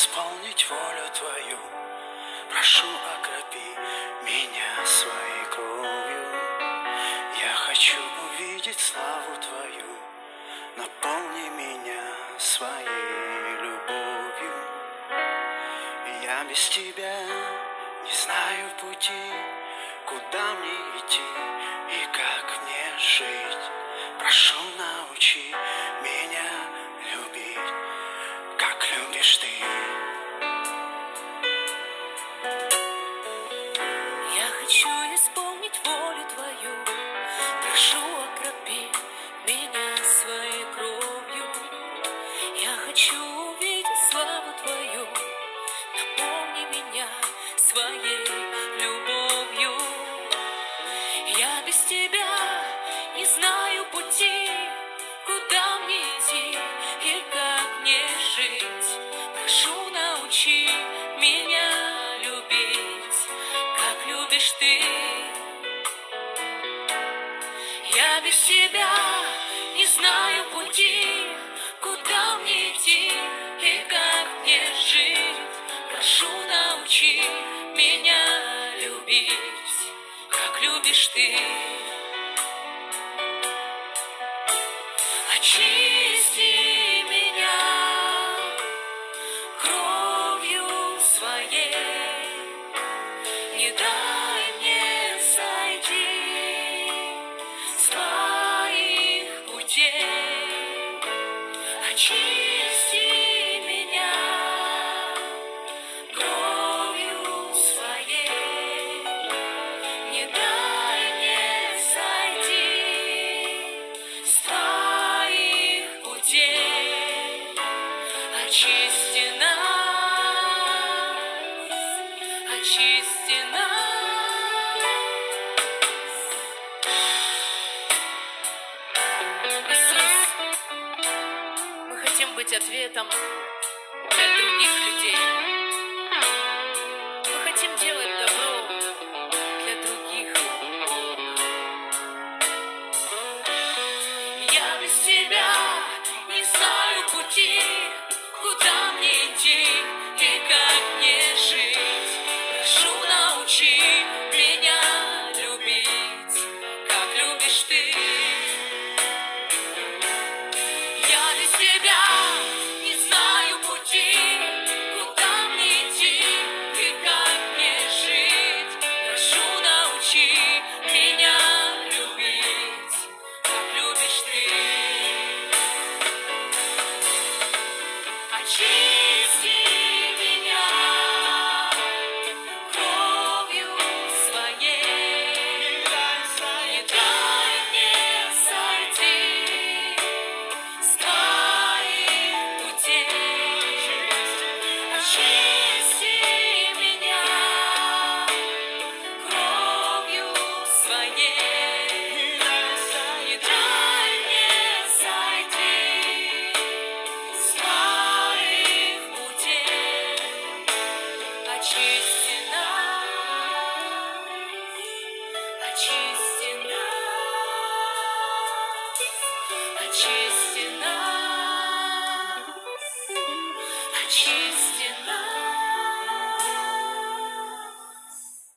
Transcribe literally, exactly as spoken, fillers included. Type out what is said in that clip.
исполнить волю Твою. Прошу, окропи меня своей кровью. Я хочу увидеть славу Твою. Наполни меня своей любовью. Я без Тебя не знаю пути, куда мне идти и как мне жить. Прошу, научи меня любить, как любишь Ты. Я хочу исполнить волю Твою. Прошу, окропи меня своей кровью. Я хочу увидеть славу Твою. Наполни меня своей любовью. Я без Тебя не знаю пути, куда мне идти и как мне жить. Прошу, научи меня любить, как любишь Ты. Я без Тебя не знаю пути, куда мне идти и как мне жить. Прошу, научи меня любить, как любишь Ты. Очисти меня кровью своей, не дай мне сойти с твоих путей. Очисти меня кровью своей, не дай мне сойти с твоих путей. Очисти нас, очисти нас. Иисус, мы хотим быть ответом для других людей. Мы хотим делать добро для других. Я без Тебя не знаю пути, куда мне идти и как мне жить. Прошу, научи меня